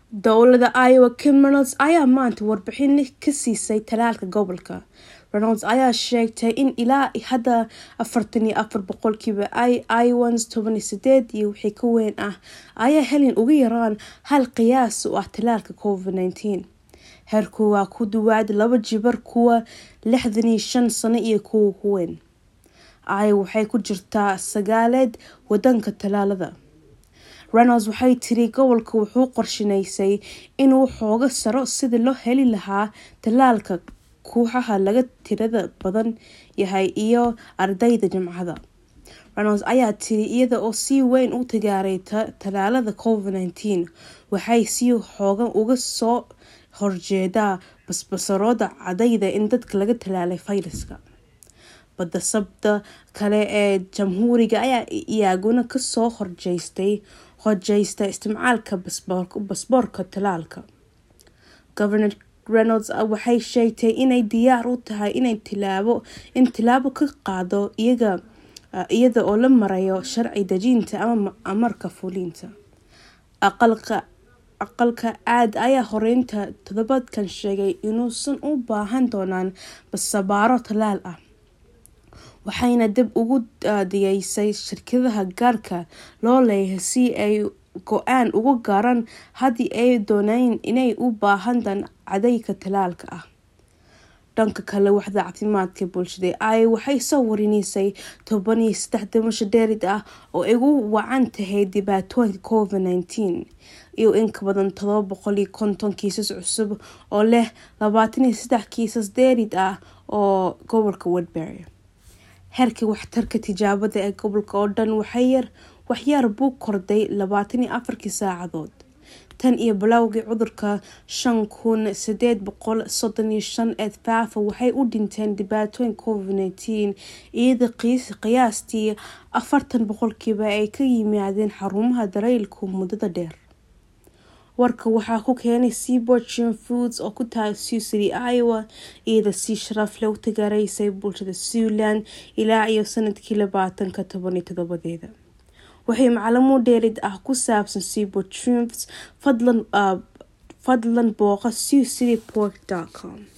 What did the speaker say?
dowladda Iowa Kim Reynolds ayaa maanta warbixin ka siisay talaalka gobolka. Reynolds ayaa sheegtay in ilaa hadda 44% ay Iowans 18 iyo wixii ka weyn ah ayaa helin ugu yaraan hal qiyaas oo ah talaalka COVID-19. Heerku waa ku dhawaad 2 jibar kuwa 65 sano iyo kuwa weyn. Iowa waxay ku jirtaa 9 wadanka talaalada. Reynolds waxay tiri gobolka wuxuu qorsheynayay inuu xooga saro sidii loo heli lahaa talaalka kooxaha laga tirada badan yahay iyo ardayda jaamacadda. Reynolds ayaa tiri iyada oo si weyn u taageeray talaalada COVID-19 waxay si xoogan uga soo horjeedaa basbasaroda cadayda in dadka laga talaalay fayraska. Badasabda kale ee jamhuuriga ayaa iyaguna ka soo horjeesta isticmaalka basboorka talaalka. Governor Reynolds waxay sheegtay inay diyaar u tahay inay tilaabo ka qaado iyada oo la marayo sharci dejinta ama amarka fulinta. Aqalka aad ayaa horeynta toddobaadkan sheegay inuusan u baahan doonaan basabaaro talaal ah. Waxayna dib ugu diyaysay shirkadaha gaarka loo leeyahay si ay go'aan uga gaaraan haddii ay doonayaan inay u baahdaan cadayga talaalka ah. Dhanka kale waxda caafimaadka bulshada ay waxay soo warinaysay 13 dhimasho dheeraad ah oo ugu wacan tahay dhibaatooyinka COVID-19 iyo in ka badan 750 kiisas cusub oo leh 23 kiisas dheeraad ah oo gobolka Woodbury. Heerka waxtarka tijaabada ee gobolka oo dhan waxyar buu kordhay 24 saacadood. Tan iyo bilowgii cudurka 5,835 ee faafa waxay u dhinteen dhibaatooyin COVID-19 iyadoo qiyaastii 40% ay ka yimaadeen xarumaha daryeelka muddada dheer. Warka waxaa ku keenay Seaboard Foods oo ku taal Sioux City, Iowa, iyadoo si sharaf leh u taageeraysay bulshada Siouxland ilaa iyo sanadkii 2017. waxay macluumaad dheeraad ah ku saabsan Seaboard Foods fadlan booqo siouxcitypork.com.